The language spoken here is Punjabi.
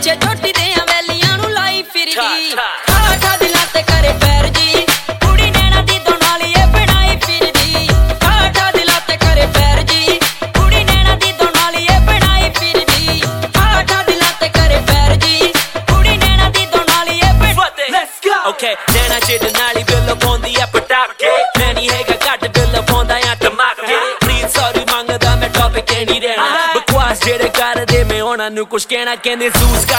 ਚੋਟੀ ਦੇ ਵੈਲੀਆਂ ਨੂੰ ਲਾਈ ਫਿਰਦੀ ਠਾ ਦਿਲਾਂ ਤੇ ਕਰੇ ਪੈਰ ਜੀ ਕੁੜੀ ਨੈਣਾ ਦੀ ਦੋਨਾਲੀਏ ਬਣਾਈ ਫਿਰਦੀ ਠਾ ਦਿਲਾਂ ਤੇ ਕਰੇ ਪੈਰ ਜੀ ਕੁੜੀ ਨੈਣਾ ਦੀ ਦੋਨਾਲੀਏ ਬਣਾਈ ਫਿਰਦੀ ਠਾ ਦਿਲਾਂ ਤੇ ਕਰੇ ਪੈਰ ਜੀ ਕੁੜੀ ਨੈਣਾ ਦੀ ਦੋਨਾਲੀਏ Let's go Okay ਨੈਣਾ ਚ ਦਨਾਲੀ ਬਿੱਲ ਪਾਉਂਦੀ ਆ ਪਟਾਕੇ ਮੈਂ ਨਹੀਂ ਹੈਗਾ ਘੱਟ ਬਿੱਲ ਪਾਉਂਦਾ ਆ ਧਮਾਕੇ ਪ੍ਰੀਤ ਸੌਰੀ ਮੰਗਦਾ ਮੈਂ ਟੌਪਿਕ ਨਹੀਂ ਰਹਿਣਾ ਬਕਵਾਸ ਜਿਹੜੇ ਕਰਦੇ ਮੈਂ ਉਹਨਾਂ ਨੂੰ ਕੁਛ ਕਹਿਣਾ ਕਹਿੰਦੇ ਜ਼ੂਸ